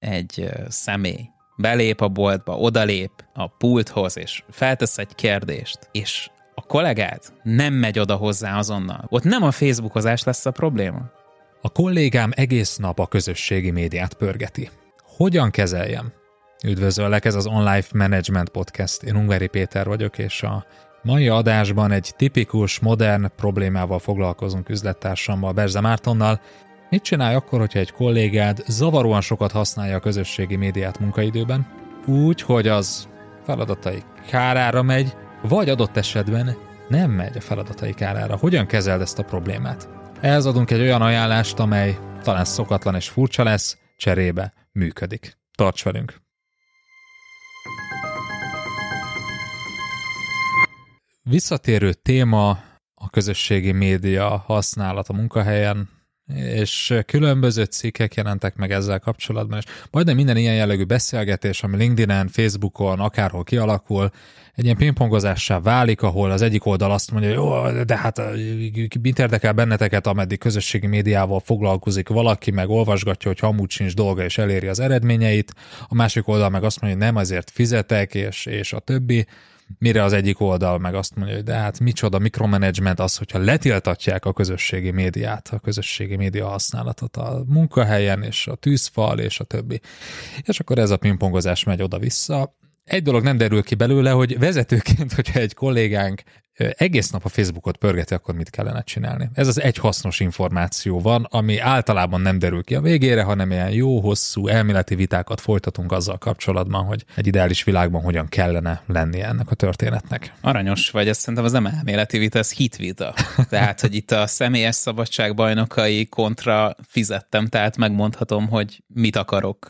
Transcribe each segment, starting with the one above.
egy személy belép a boltba, odalép a pulthoz, és feltesz egy kérdést, és a kollégád nem megy oda hozzá azonnal, ott nem a Facebookozás lesz a probléma. A kollégám egész nap a közösségi médiát pörgeti. Hogyan kezeljem? Üdvözöllek, ez az Online Management Podcast. Én Ungvári Péter vagyok, és a mai adásban egy tipikus, modern problémával foglalkozunk üzlettársammal, Berze Mártonnal. Mit csinálj akkor, hogyha egy kollégád zavaróan sokat használja a közösségi médiát munkaidőben, úgy, hogy az feladatai kárára megy, vagy adott esetben nem megy a feladatai kárára? Hogyan kezeld ezt a problémát? Ehhez adunk egy olyan ajánlást, amely talán szokatlan és furcsa lesz, cserébe működik. Tarts velünk! Visszatérő téma a közösségi média használat a munkahelyen, és különböző cikkek jelentek meg ezzel kapcsolatban, és majdnem minden ilyen jellegű beszélgetés, ami LinkedIn-en, Facebookon, akárhol kialakul, egy ilyen pingpongozássá válik, ahol az egyik oldal azt mondja, jó, de hát mit érdekel benneteket, ameddig közösségi médiával foglalkozik valaki, meg olvasgatja, hogy amúgy sincs dolga, és eléri az eredményeit, a másik oldal meg azt mondja, hogy nem, azért fizetek, és a többi. Mire az egyik oldal meg azt mondja, hogy de hát micsoda mikromanagement az, hogyha letiltatják a közösségi médiát, a közösségi média használatot a munkahelyen, és a tűzfal, és a többi. És akkor ez a pingpongozás megy oda-vissza. Egy dolog nem derül ki belőle, hogy vezetőként, hogyha egy kollégánk egész nap a Facebookot pörgeti, akkor mit kellene csinálni. Ez az egy hasznos információ van, ami általában nem derül ki a végére, hanem ilyen jó, hosszú elméleti vitákat folytatunk azzal kapcsolatban, hogy egy ideális világban hogyan kellene lennie ennek a történetnek. Aranyos vagy, ezt szerintem az nem elméleti vita, ez hitvita. Tehát, hogy itt a személyes szabadság bajnokai kontra fizettem, tehát megmondhatom, hogy mit akarok,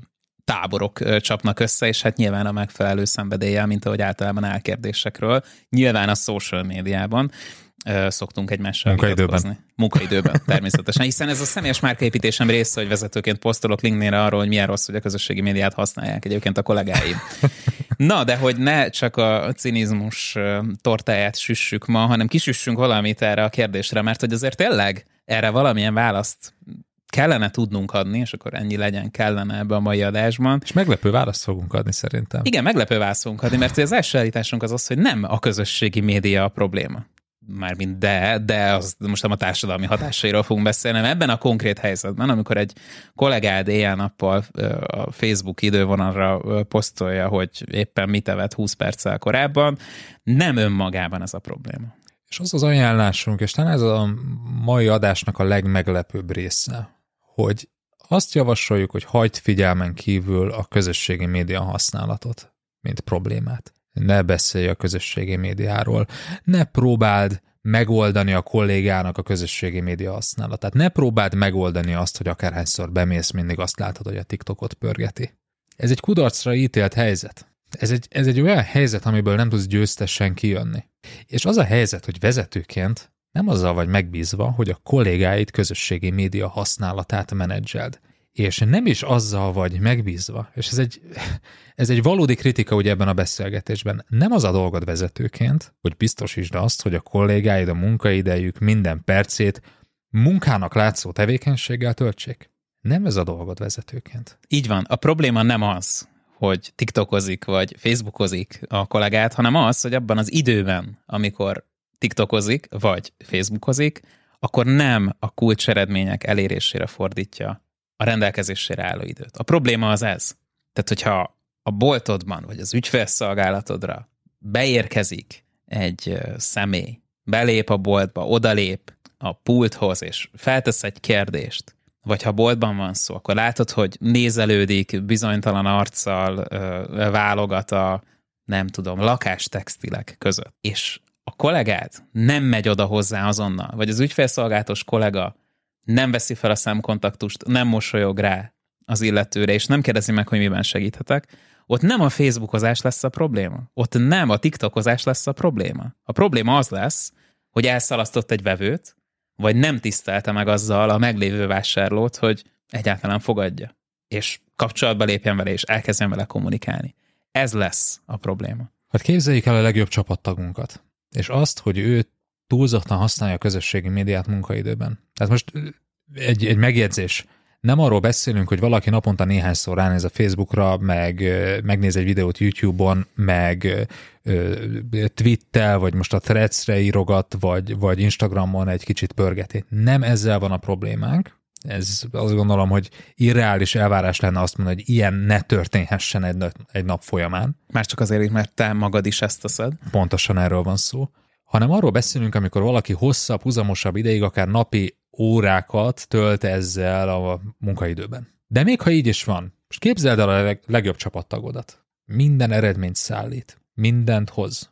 táborok csapnak össze, és hát nyilván a megfelelő szenvedéllyel, mint ahogy általában álkérdésekről. Nyilván a social médiában szoktunk egymással vitatkozni. Munkaidőben, természetesen. Hiszen ez a személyes márkaépítésem része, hogy vezetőként posztolok LinkedInre arról, hogy milyen rossz, hogy a közösségi médiát használják egyébként a kollégáim. Na, de hogy ne csak a cinizmus tortáját süssük ma, hanem kisüssünk valamit erre a kérdésre, mert hogy azért tényleg erre valamilyen választ kellene tudnunk adni, és akkor ennyi legyen kellene ebbe a mai adásban. És meglepő választ fogunk adni szerintem. Igen, meglepő választ fogunk adni, mert az első állításunk az, hogy nem a közösségi média a probléma. Mármint de az most nem a társadalmi hatásairól fogunk beszélni, hanem ebben a konkrét helyzetben, amikor egy kollégád éjjel-nappal a Facebook idővonalra posztolja, hogy éppen mit evett 20 perccel korábban, nem önmagában ez a probléma. És az az ajánlásunk, és talán ez a mai adásnak a legmeglepőbb része, hogy azt javasoljuk, hogy hagyd figyelmen kívül a közösségi média használatot, mint problémát. Ne beszélj a közösségi médiáról, ne próbáld megoldani a kollégának a közösségi média használatát, ne próbáld megoldani azt, hogy akárhányszor bemész, mindig azt látod, hogy a TikTokot pörgeti. Ez egy kudarcra ítélt helyzet. Ez egy olyan helyzet, amiből nem tudsz győztesen kijönni. És az a helyzet, hogy vezetőként nem azzal vagy megbízva, hogy a kollégáid közösségi média használatát menedzseld. És nem is azzal vagy megbízva, és ez egy valódi kritika ugye ebben a beszélgetésben. Nem az a dolgod vezetőként, hogy biztosítsd azt, hogy a kollégáid a munkaidejük minden percét munkának látszó tevékenységgel töltsék. Nem ez a dolgod vezetőként. Így van. A probléma nem az, hogy TikTokozik vagy Facebookozik a kollégát, hanem az, hogy abban az időben, amikor TikTokozik vagy Facebookozik, akkor nem a kulcseredmények elérésére fordítja a rendelkezésére álló időt. A probléma az ez. Tehát, hogyha a boltodban vagy az ügyfélszolgálatodra beérkezik egy személy, belép a boltba, odalép a pulthoz, és feltesz egy kérdést, vagy ha boltban van szó, akkor látod, hogy nézelődik, bizonytalan arccal válogat a, nem tudom, lakástextilek között. És a kollégád nem megy oda hozzá azonnal, vagy az ügyfélszolgálatos kollega nem veszi fel a szemkontaktust, nem mosolyog rá az illetőre, és nem kérdezi meg, hogy miben segíthetek, ott nem a Facebookozás lesz a probléma. Ott nem a TikTokozás lesz a probléma. A probléma az lesz, hogy elszalasztott egy vevőt, vagy nem tisztelte meg azzal a meglévő vásárlót, hogy egyáltalán fogadja, és kapcsolatba lépjen vele, és elkezdjen vele kommunikálni. Ez lesz a probléma. Hát képzeljük el a legjobb csapattagunkat, és azt, hogy ő túlzottan használja a közösségi médiát munkaidőben. Tehát most egy megjegyzés. Nem arról beszélünk, hogy valaki naponta néhányszor ránéz a Facebookra, meg megnéz egy videót YouTube-on, meg Twitter, vagy most a Threads-re írogat, vagy Instagramon egy kicsit pörgeti. Nem ezzel van a problémánk. Ez azt gondolom, hogy irreális elvárás lenne azt mondani, hogy ilyen ne történhessen egy nap folyamán. Már csak azért, mert te magad is ezt teszed. Pontosan erről van szó. Hanem arról beszélünk, amikor valaki hosszabb, huzamosabb ideig, akár napi órákat tölt ezzel a munkaidőben. De még ha így is van, most képzeld el a legjobb csapattagodat. Minden eredményt szállít, mindent hoz,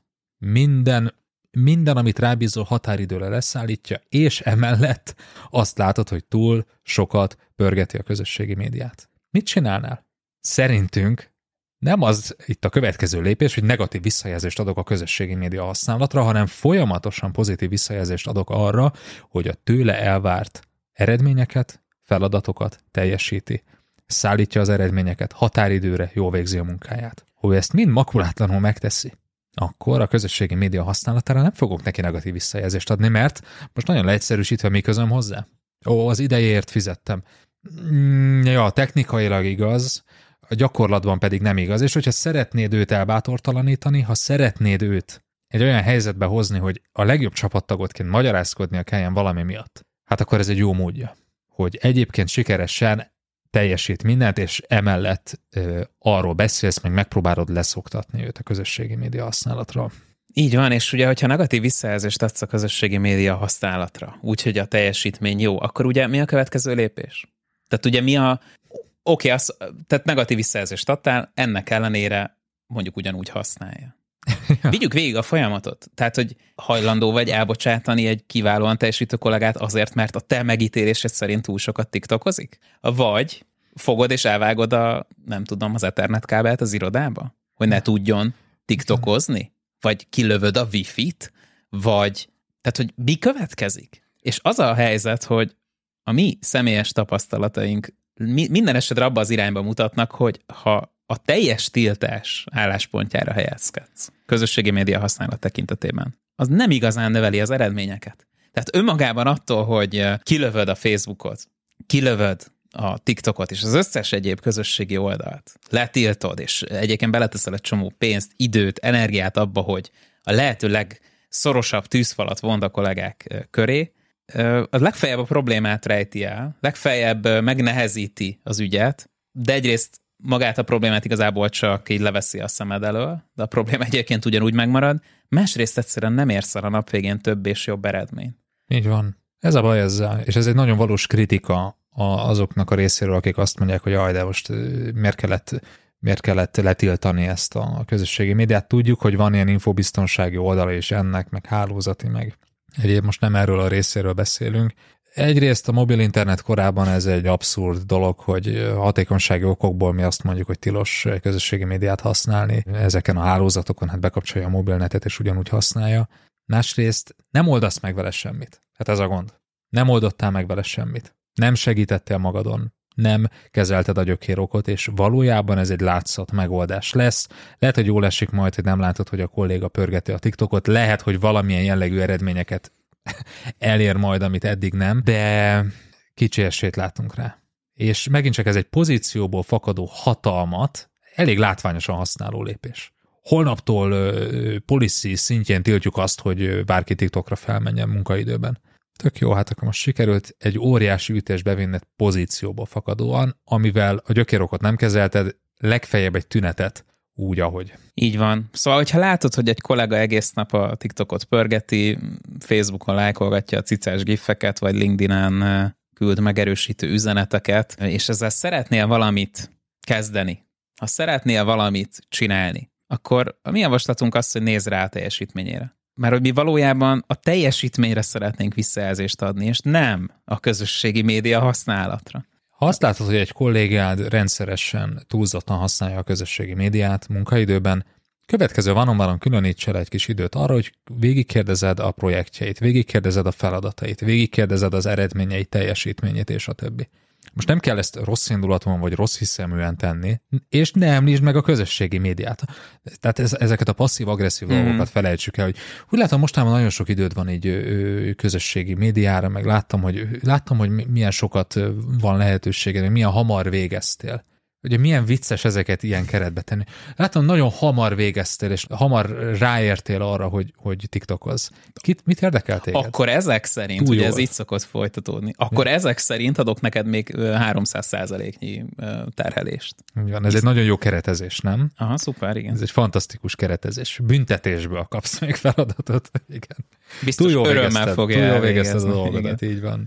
minden, amit rábízol, határidőre leszállítja, és emellett azt látod, hogy túl sokat pörgeti a közösségi médiát. Mit csinálnál? Szerintünk nem az itt a következő lépés, hogy negatív visszajelzést adok a közösségi média használatra, hanem folyamatosan pozitív visszajelzést adok arra, hogy a tőle elvárt eredményeket, feladatokat teljesíti. Szállítja az eredményeket, határidőre jól végzi a munkáját. Hogy ezt mind makulátlanul megteszi, akkor a közösségi média használatára nem fogok neki negatív visszajelzést adni, mert most nagyon leegyszerűsítve mi közöm hozzá. Az idejéért fizettem. Ja, technikailag igaz, a gyakorlatban pedig nem igaz, és hogyha szeretnéd őt elbátortalanítani, ha szeretnéd őt egy olyan helyzetbe hozni, hogy a legjobb csapattagotként magyarázkodnia kelljen valami miatt, hát akkor ez egy jó módja, hogy egyébként sikeresen teljesít mindent, és emellett arról beszélsz, meg megpróbálod leszoktatni őt a közösségi média használatra. Így van, és ugye, hogyha negatív visszajelzést adsz a közösségi média használatra, úgyhogy a teljesítmény jó, akkor ugye mi a következő lépés? Tehát ugye mi a... tehát negatív visszajelzést adtál, ennek ellenére mondjuk ugyanúgy használja. Vigyük végig a folyamatot. Tehát, hogy hajlandó vagy elbocsátani egy kiválóan teljesítő kollégát azért, mert a te megítélésed szerint túl sokat tiktokozik? Vagy fogod és elvágod az Ethernet kábelt az irodába? Hogy ne tudjon tiktokozni? Vagy kilövöd a wifi-t? Tehát, hogy mi következik? És az a helyzet, hogy a mi személyes tapasztalataink minden esetre abba az irányba mutatnak, hogy ha a teljes tiltás álláspontjára helyezkedsz közösségi média használat tekintetében, az nem igazán növeli az eredményeket. Tehát önmagában attól, hogy kilövöd a Facebookot, kilövöd a TikTokot és az összes egyéb közösségi oldalt, letiltod, és egyébként beleteszel egy csomó pénzt, időt, energiát abba, hogy a lehető legszorosabb tűzfalat vond a kollégák köré, az legfeljebb a problémát rejti el, legfeljebb megnehezíti az ügyet, de egyrészt magát a problémát igazából csak így leveszi a szemed elől, de a probléma egyébként ugyanúgy megmarad, másrészt egyszerűen nem érsz el a nap végén több és jobb eredményt. Így van. Ez a baj ezzel, és ez egy nagyon valós kritika azoknak a részéről, akik azt mondják, hogy jaj, de most miért kellett letiltani ezt a közösségi médiát. Tudjuk, hogy van ilyen infobiztonsági oldala is ennek, meg hálózati, meg egyéb, most nem erről a részéről beszélünk. Egyrészt a mobil internet korában ez egy abszurd dolog, hogy hatékonysági okokból mi azt mondjuk, hogy tilos közösségi médiát használni. Ezeken a hálózatokon hát bekapcsolja a mobilnetet és ugyanúgy használja. Másrészt nem oldasz meg vele semmit. Hát ez a gond. Nem oldottál meg vele semmit. Nem segítettél magadon. Nem kezelted a gyökérokot, és valójában ez egy látszat megoldás lesz. Lehet, hogy jól esik majd, hogy nem látod, hogy a kolléga pörgeti a TikTokot. Lehet, hogy valamilyen jellegű eredményeket elér majd, amit eddig nem, de kicsi esélyt látunk rá. És megint csak ez egy pozícióból fakadó hatalmat elég látványosan használó lépés. Holnaptól policy szintjén tiltjuk azt, hogy bárki TikTokra felmenjen munkaidőben. Tök jó, hát akkor most sikerült egy óriási ütést bevinned pozícióból fakadóan, amivel a gyökérokot nem kezelted, legfeljebb egy tünetet úgy, ahogy. Így van. Szóval, hogyha látod, hogy egy kollega egész nap a TikTokot pörgeti, Facebookon lájkolgatja a cicás gifeket, vagy LinkedIn-en küld megerősítő üzeneteket, és ezzel szeretnél valamit kezdeni, ha szeretnél valamit csinálni, akkor a mi javaslatunk az, hogy nézz rá a teljesítményére. Mert hogy mi valójában a teljesítményre szeretnénk visszajelzést adni, és nem a közösségi média használatra. Ha azt látod, hogy egy kollégád rendszeresen túlzottan használja a közösségi médiát munkaidőben, következő vanon különíts el egy kis időt arra, hogy végigkérdezed a projektjeit, végigkérdezed a feladatait, végigkérdezed az eredményeit, teljesítményét és a többi. Most nem kell ezt rossz indulatúan vagy rossz hiszeműen tenni, és ne említsd meg a közösségi médiát. Tehát ezeket a passzív-agresszív dolgokat felejtsük el, hogy úgy látom, mostában nagyon sok időd van így közösségi médiára, meg láttam, hogy milyen sokat van lehetőséged, milyen hamar végeztél. Ugye milyen vicces ezeket ilyen keretbe tenni. Látom, nagyon hamar végeztél, és hamar ráértél arra, hogy TikTokozz. Mit érdekel téged? Akkor ezek szerint, ugye ez így szokott folytatódni, akkor ezek szerint adok neked még 300%-nyi terhelést. Van, ez egy nagyon jó keretezés, nem? Aha, szuper, igen. Ez egy fantasztikus keretezés. Büntetésből kapsz még feladatot. Igen. Biztos örömmel fogja elvégezni a dolgodat, így van.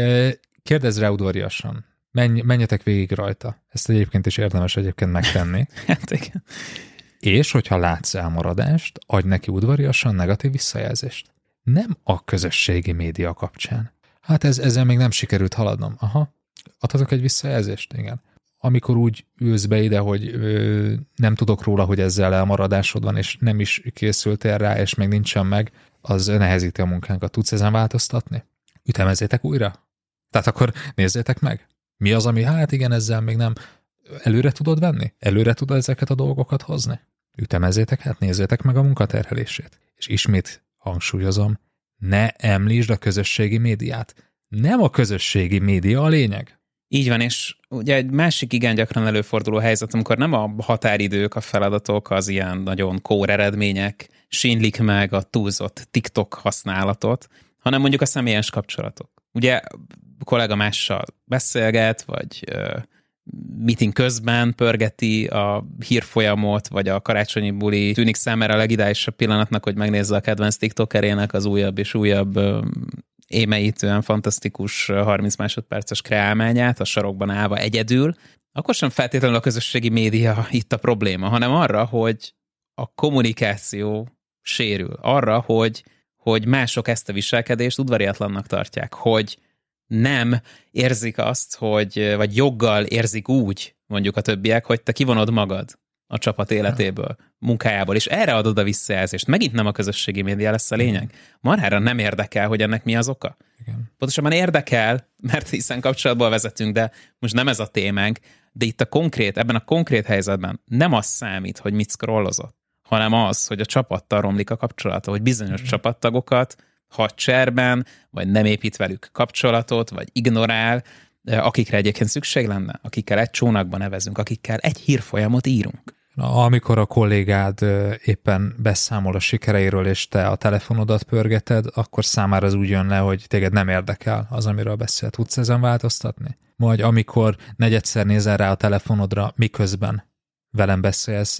Kérdezz rá udvariasan. Menjetek végig rajta. Ezt egyébként is érdemes megtenni. Hát igen. És hogyha látsz elmaradást, adj neki udvariasan negatív visszajelzést. Nem a közösségi média kapcsán. Hát ezzel még nem sikerült haladnom. Aha. Adhatok egy visszajelzést? Igen. Amikor úgy ülsz be ide, hogy nem tudok róla, hogy ezzel elmaradásod van, és nem is készültél rá, és még nincsen meg, az nehezíti a munkánkat. Tudsz ezen változtatni? Ütemezzétek újra? Tehát akkor nézzétek meg. Mi az, ami, hát igen, ezzel még nem. Előre tudod venni? Előre tudod ezeket a dolgokat hozni? Ütemezzétek, hát nézzétek meg a munkaterhelését. És ismét hangsúlyozom, ne említsd a közösségi médiát. Nem a közösségi média a lényeg. Így van, és ugye egy másik igen gyakran előforduló helyzet, amikor nem a határidők, a feladatok, az ilyen nagyon kór eredmények sínlik meg a túlzott TikTok használatot, hanem mondjuk a személyes kapcsolatok. Ugye kollega mással beszélget, vagy meeting közben pörgeti a hírfolyamot, vagy a karácsonyi buli tűnik számára a legideálisabb pillanatnak, hogy megnézze a kedvenc TikTokerének az újabb és újabb émeítően fantasztikus 30 másodperces kreálmányát, a sarokban állva egyedül, akkor sem feltétlenül a közösségi média itt a probléma, hanem arra, hogy a kommunikáció sérül. Arra, hogy mások ezt a viselkedést udvariatlannak tartják, hogy nem érzik azt, vagy joggal érzik úgy, mondjuk a többiek, hogy te kivonod magad a csapat életéből, munkájából, és erre adod a visszajelzést. Megint nem a közösségi média lesz a lényeg. Marhára nem érdekel, hogy ennek mi az oka. Igen. Pontosabban érdekel, mert hiszen kapcsolatból vezetünk, de most nem ez a témánk, de itt ebben a konkrét helyzetben nem az számít, hogy mit scrollozott, hanem az, hogy a csapattal romlik a kapcsolata, hogy bizonyos csapattagokat hagy cserben, vagy nem épít velük kapcsolatot, vagy ignorál, akikre egyébként szükség lenne, akikkel egy csónakban nevezünk, akikkel egy hírfolyamot írunk. Amikor a kollégád éppen beszámol a sikereiről, és te a telefonodat pörgeted, akkor számára az úgy jön le, hogy téged nem érdekel az, amiről beszél. Tudsz ezen változtatni? Vagy amikor negyedszer nézel rá a telefonodra, miközben velem beszélsz,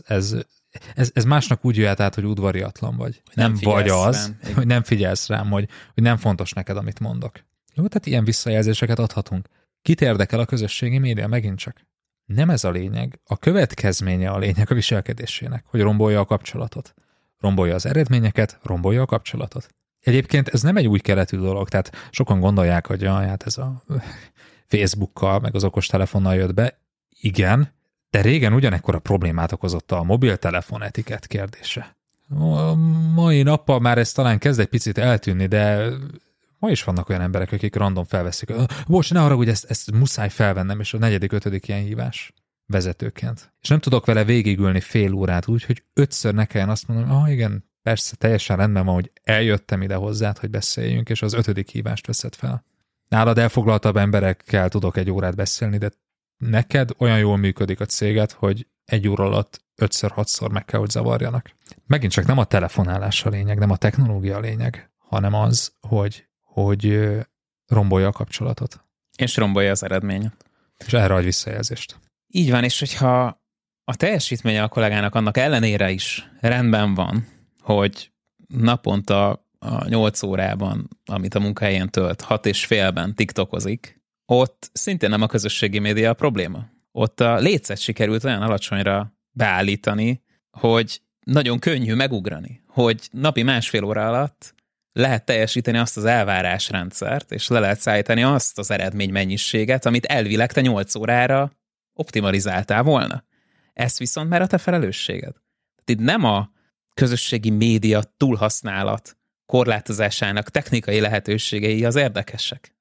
ez másnak úgy jöhet át, hogy udvariatlan vagy. Nem vagy az, rám, hogy nem figyelsz rám, hogy nem fontos neked, amit mondok. Jó, tehát ilyen visszajelzéseket adhatunk. Kit érdekel a közösségi média? Megint csak. Nem ez a lényeg. A következménye a lényeg a viselkedésének, hogy rombolja a kapcsolatot. Rombolja az eredményeket, rombolja a kapcsolatot. Egyébként ez nem egy új keletű dolog, tehát sokan gondolják, hogy hát ez a Facebookkal, meg az okostelefonnal jött be. Igen, de régen ugyanekkor a problémát okozott a mobiltelefon etikett kérdése. A mai nappal már ez talán kezd egy picit eltűnni, de ma is vannak olyan emberek, akik random felveszik. Bocs, ne haragudj, ezt muszáj felvennem, és a 4.-5. ilyen hívás vezetőként. És nem tudok vele végigülni fél órát úgy, hogy 5-ször ne kelljen azt mondani, igen, persze, teljesen rendben van, hogy eljöttem ide hozzád, hogy beszéljünk, és az 5. hívást veszed fel. Nálad elfoglaltabb emberekkel tudok 1 órát beszélni, de neked olyan jól működik a céged, hogy 1 óra alatt 5-6-szor meg kell, hogy zavarjanak. Megint csak nem a telefonálás a lényeg, nem a technológia a lényeg, hanem az, hogy rombolja a kapcsolatot. És rombolja az eredményt. És erre adj visszajelzést. Így van, és hogyha a teljesítménye a kollégának annak ellenére is rendben van, hogy naponta a 8 órában, amit a munkahelyen tölt, 6,5-ben tiktokozik, ott szintén nem a közösségi média a probléma. Ott a lécet sikerült olyan alacsonyra beállítani, hogy nagyon könnyű megugrani, hogy napi 1,5 óra alatt lehet teljesíteni azt az elvárásrendszert, és le lehet szállítani azt az eredménymennyiséget, amit elvileg te 8 órára optimalizáltál volna. Ez viszont már a te felelősséged. Tehát itt nem a közösségi média túlhasználat korlátozásának technikai lehetőségei az érdekesek,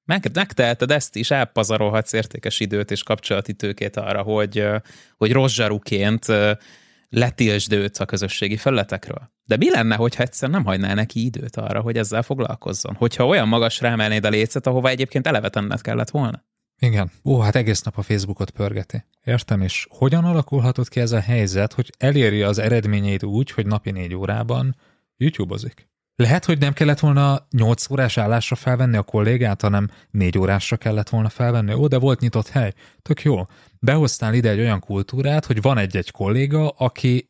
Megteheted ezt is, elpazarolhatsz értékes időt és kapcsolati tőkét arra, hogy rossz zsaruként letiltsd őt a közösségi felületekről. De mi lenne, hogyha egyszer nem hagynál neki időt arra, hogy ezzel foglalkozzon? Hogyha olyan magasra emelnéd a lécet, ahova egyébként eleve tenned kellett volna? Igen. Hát egész nap a Facebookot pörgeti. Értem, és hogyan alakulhatott ki ez a helyzet, hogy eléri az eredményeit úgy, hogy napi 4 órában YouTube-ozik? Lehet, hogy nem kellett volna 8 órás állásra felvenni a kollégát, hanem 4 órásra kellett volna felvenni. De volt nyitott hely. Tök jó. Behoztál ide egy olyan kultúrát, hogy van egy kolléga, aki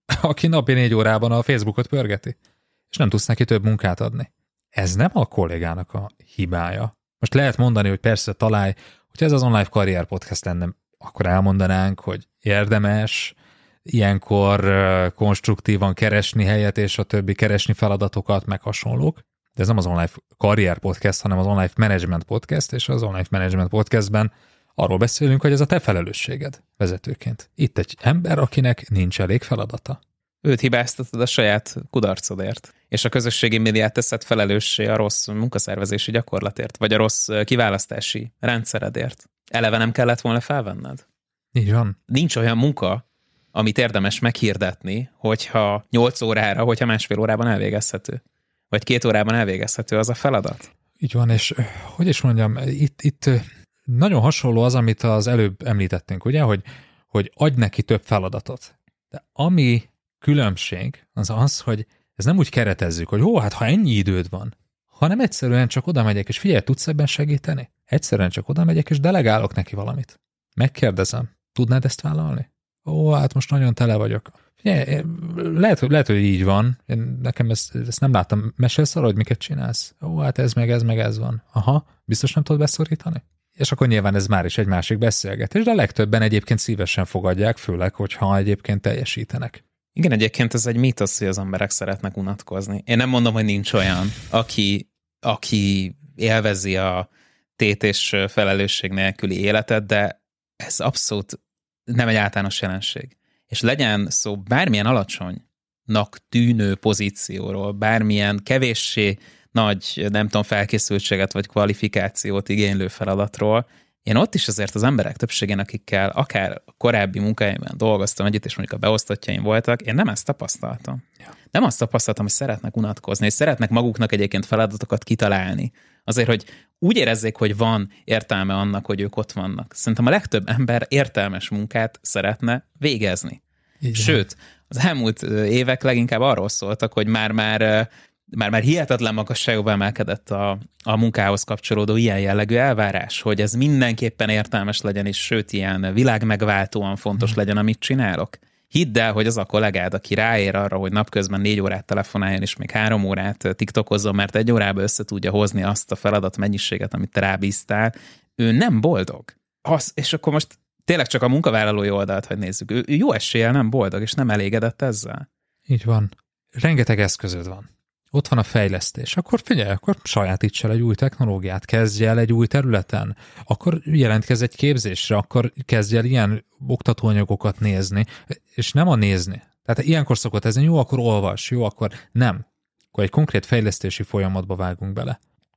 napi 4 órában a Facebookot pörgeti, és nem tudsz neki több munkát adni. Ez nem a kollégának a hibája. Most lehet mondani, hogy persze találj, hogy ez az Online Karrier Podcast lenne, akkor elmondanánk, hogy érdemes ilyenkor konstruktívan keresni helyet, és a többi keresni feladatokat, meg hasonlók. De ez nem az Online Karrier Podcast, hanem az Online Management Podcast, és az Online Management Podcastben arról beszélünk, hogy ez a te felelősséged vezetőként. Itt egy ember, akinek nincs elég feladata. Őt hibáztatod a saját kudarcodért, és a közösségi médiát teszed felelőssé a rossz munkaszervezési gyakorlatért, vagy a rossz kiválasztási rendszeredért. Eleve nem kellett volna felvenned? Így van. Nincs olyan munka, amit érdemes meghirdetni, hogyha 8 órára, hogyha másfél órában elvégezhető. Vagy 2 órában elvégezhető az a feladat. Így van, és hogy is mondjam, itt nagyon hasonló az, amit az előbb említettünk, ugye, hogy adj neki több feladatot. De ami különbség az, hogy ez nem úgy keretezzük, hogy hát ha ennyi időd van, hanem egyszerűen csak oda megyek, és figyelj, tudsz ebben segíteni? Egyszerűen csak oda megyek, és delegálok neki valamit. Megkérdezem, tudnád ezt vállalni? Hát most nagyon tele vagyok. Figyelj, lehet, hogy így van. Nekem ezt nem láttam. Mesélsz arra, hogy miket csinálsz? Hát ez meg ez van. Aha, biztos nem tudod beszorítani? És akkor nyilván ez már is egy másik beszélgetés, de a legtöbben egyébként szívesen fogadják, főleg, hogyha egyébként teljesítenek. Igen, egyébként ez egy mítosz, hogy az emberek szeretnek unatkozni. Én nem mondom, hogy nincs olyan, aki élvezi a tét és felelősség nélküli életet, de ez abszolút nem egy általános jelenség. És legyen szó bármilyen alacsonynak tűnő pozícióról, bármilyen kevéssé nagy, nem tudom, felkészültséget vagy kvalifikációt igénylő feladatról, én ott is azért az emberek többségén, akikkel akár a korábbi munkáimban dolgoztam együtt, és mondjuk a beosztottjaim voltak, én nem ezt tapasztaltam. Ja. Nem azt tapasztaltam, hogy szeretnek unatkozni, és szeretnek maguknak egyébként feladatokat kitalálni. Azért, hogy úgy érezzék, hogy van értelme annak, hogy ők ott vannak. Szerintem a legtöbb ember értelmes munkát szeretne végezni. Igen. Sőt, az elmúlt évek leginkább arról szóltak, hogy már hihetetlen magasságba emelkedett a munkához kapcsolódó ilyen jellegű elvárás, hogy ez mindenképpen értelmes legyen, és sőt, ilyen világmegváltóan fontos legyen, amit csinálok. Hidd el, hogy az a kollégád, aki ráér arra, hogy napközben 4 órát telefonáljon, és még 3 órát tiktokozzon, mert 1 órába össze tudja hozni azt a feladat mennyiséget, amit te rábíztál, ő nem boldog. És akkor most tényleg csak a munkavállalói oldalt, hogy nézzük, ő jó eséllyel nem boldog, és nem elégedett ezzel. Így van. Rengeteg eszközöd van. Ott van a fejlesztés. Akkor figyelj, akkor sajátíts el egy új technológiát, kezdj el egy új területen, akkor jelentkezz egy képzésre, akkor kezdj el ilyen oktatóanyagokat nézni, és nem a nézni. Tehát ilyenkor szokott ez, jó, akkor olvas, jó, akkor nem. Akkor egy konkrét fejlesztési folyamatba vágunk bele.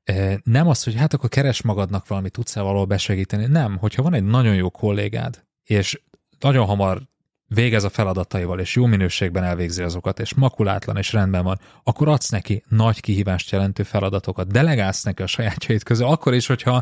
Nem az, hogy hát akkor keres magadnak valamit, tudsz-e valahol besegíteni. Nem, hogyha van egy nagyon jó kollégád, és nagyon hamar végez a feladataival, és jó minőségben elvégzi azokat, és makulátlan, és rendben van, akkor adsz neki nagy kihívást jelentő feladatokat, delegálsz neki a sajátjait közül, akkor is, hogyha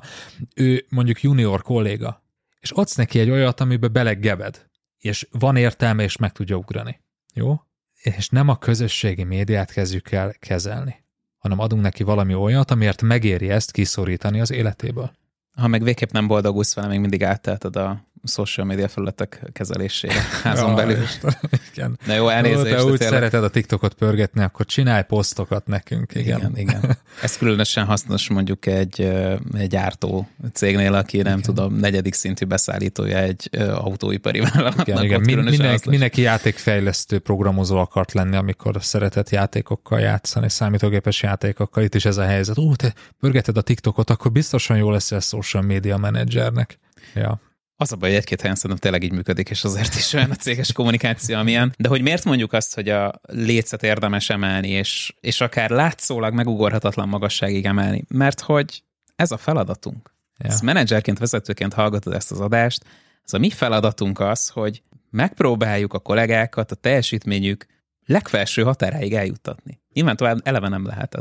ő mondjuk junior kolléga, és adsz neki egy olyat, amiben belegebed, és van értelme, és meg tudja ugrani. Jó? És nem a közösségi médiát kezdjük el kezelni, hanem adunk neki valami olyat, amiért megéri ezt kiszorítani az életéből. Ha meg végképp nem boldogulsz vele, még mindig áttelted a social media felületek kezelésére házon belül. Igen. Na jó, elnézést. Te úgy szereted a TikTokot pörgetni, akkor csinálj posztokat nekünk. Igen. Ez különösen hasznos mondjuk egy gyártó cégnél, aki nem tudom, 4. szintű beszállítója egy autóipari vállalatnak. Igen. Mindenki játékfejlesztő programozó akart lenni, amikor szeretett játékokkal játszani, számítógépes játékokkal. Itt is ez a helyzet. Te pörgeted a TikTokot, akkor biztosan jó lesz a social media menedzsernek. Ja. Az a baj, hogy 1-2 helyen szerintem tényleg így működik, és azért is olyan a céges kommunikáció, amilyen. De hogy miért mondjuk azt, hogy a lécet érdemes emelni, és akár látszólag megugorhatatlan magasságig emelni? Mert hogy Ez a feladatunk. Ja. Ezt menedzserként, vezetőként hallgatod ezt az adást, ez a mi feladatunk az, hogy megpróbáljuk a kollégákat a teljesítményük legfelső határáig eljuttatni. Nyilván tovább eleve nem lehet,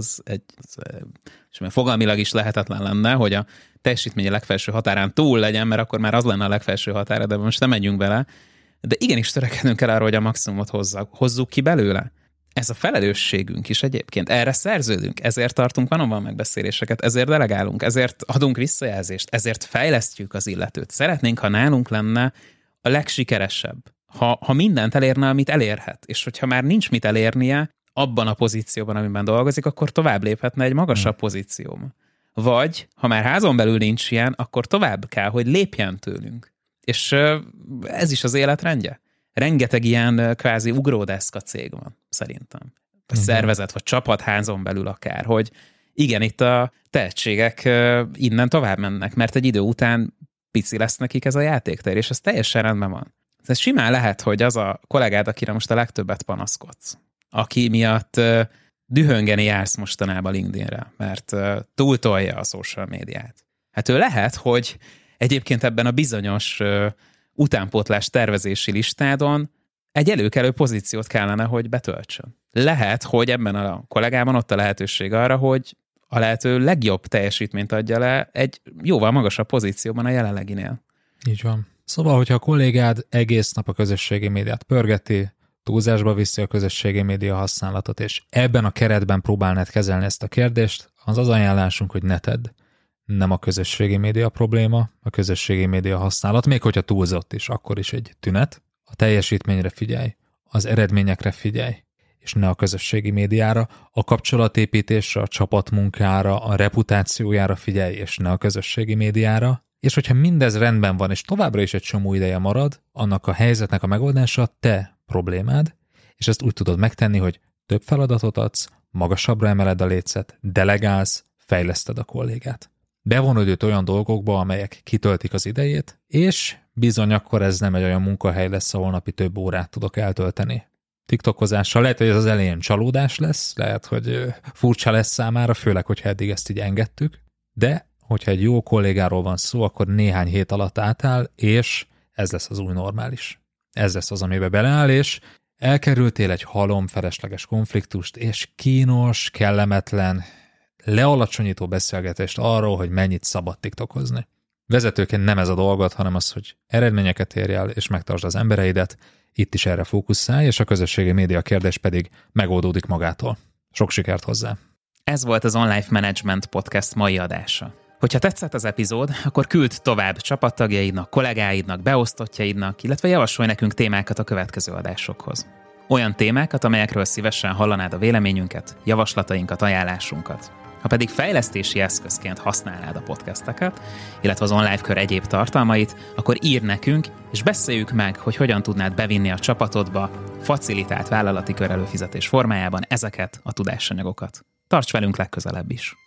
és fogalmilag is lehetetlen lenne, hogy a teljesítmény a legfelső határán túl legyen, mert akkor már az lenne a legfelső határa, de most nem menjünk bele. De igenis törekedünk el arra, hogy a maximumot hozzuk ki belőle. Ez a felelősségünk is egyébként. Erre szerződünk, ezért tartunk one-on-one megbeszéléseket, ezért delegálunk, ezért adunk visszajelzést, ezért fejlesztjük az illetőt. Szeretnénk, ha nálunk lenne a legsikeresebb. Ha mindent elérne, amit elérhet, és hogyha már nincs mit elérnie abban a pozícióban, amiben dolgozik, akkor tovább léphetne egy magasabb pozícióba. Vagy, ha már házon belül nincs ilyen, akkor tovább kell, hogy lépjen tőlünk. És ez is az életrendje. Rengeteg ilyen kvázi ugródeszka cég van, szerintem. Vagy szervezet, vagy csapat házon belül akár, hogy igen, itt a tehetségek innen tovább mennek, mert egy idő után pici lesz nekik ez a játéktér, és ez teljesen rendben van. Ez simán lehet, hogy az a kollégád, akire most a legtöbbet panaszkodsz, aki miatt dühöngeni jársz mostanában LinkedInre, mert túltolja a social médiát. Hát ő lehet, hogy egyébként ebben a bizonyos utánpótlás tervezési listádon egy előkelő pozíciót kellene, hogy betöltsön. Lehet, hogy ebben a kollégában ott a lehetőség arra, hogy a lehető legjobb teljesítményt adja le egy jóval magasabb pozícióban a jelenleginél. Így van. Szóval, hogyha a kollégád egész nap a közösségi médiát pörgeti, túlzásba viszi a közösségi média használatot, és ebben a keretben próbálnád kezelni ezt a kérdést, az ajánlásunk, hogy ne tedd. Nem a közösségi média probléma, a közösségi média használat, még hogyha túlzott is, akkor is egy tünet. A teljesítményre figyelj, az eredményekre figyelj, és ne a közösségi médiára, a kapcsolatépítésre, a csapatmunkára, a reputációjára figyelj, és ne a közösségi médiára. És hogyha mindez rendben van, és továbbra is egy csomó ideje marad, annak a helyzetnek a megoldása te problémád, és ezt úgy tudod megtenni, hogy több feladatot adsz, magasabbra emeled a lécet, delegálsz, fejleszted a kollégát. Bevonod őt olyan dolgokba, amelyek kitöltik az idejét, és bizony akkor ez nem egy olyan munkahely lesz, ahol napi több órát tudok eltölteni. TikTokozással lehet, hogy ez az elején csalódás lesz, lehet, hogy furcsa lesz számára, főleg, hogyha eddig ezt így engedtük, de hogyha egy jó kollégáról van szó, akkor néhány hét alatt átáll, és ez lesz az új normális. Ez lesz az, amiben beleáll, és elkerültél egy halom, felesleges konfliktust, és kínos, kellemetlen, lealacsonyító beszélgetést arról, hogy mennyit szabad tiktokozni. Vezetőként nem ez a dolgot, hanem az, hogy eredményeket érj el, és megtartsd az embereidet, itt is erre fókuszálj, és a közösségi média kérdés pedig megoldódik magától. Sok sikert hozzá! Ez volt az Online Management Podcast mai adása. Hogyha tetszett az epizód, akkor küld tovább csapattagjaidnak, kollégáidnak, beosztottjaidnak, illetve javasolj nekünk témákat a következő adásokhoz. Olyan témákat, amelyekről szívesen hallanád a véleményünket, javaslatainkat, ajánlásunkat. Ha pedig fejlesztési eszközként használnád a podcasteket, illetve az online kör egyéb tartalmait, akkor írd nekünk, és beszéljük meg, hogy hogyan tudnád bevinni a csapatodba facilitált vállalati körelőfizetés formájában ezeket a tudásanyagokat. Tarts velünk legközelebb is!